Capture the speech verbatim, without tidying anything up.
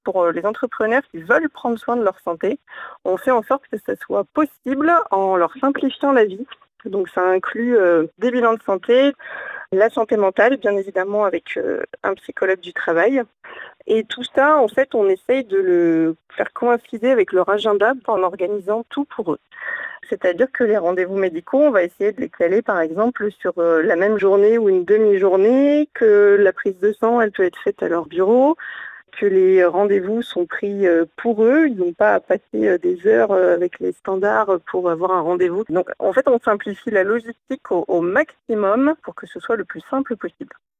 pour euh, les entrepreneurs qui veulent prendre soin de leur santé. On fait en sorte que ça soit possible en leur simplifiant la vie. Donc ça inclut euh, des bilans de santé, la santé mentale, bien évidemment avec euh, un psychologue du travail. Et tout ça, en fait, on essaye de le faire coïncider avec leur agenda en organisant tout pour eux. C'est-à-dire que les rendez-vous médicaux, on va essayer de les caler, par exemple, sur euh, la même journée ou une demi-journée, que la prise de sang, elle peut être faite à leur bureau, que les rendez-vous sont pris euh, pour eux. Ils n'ont pas à passer euh, des heures euh, avec les standards pour avoir un rendez-vous. Donc, en fait, on simplifie la logistique au, au maximum pour que ce soit le plus simple possible.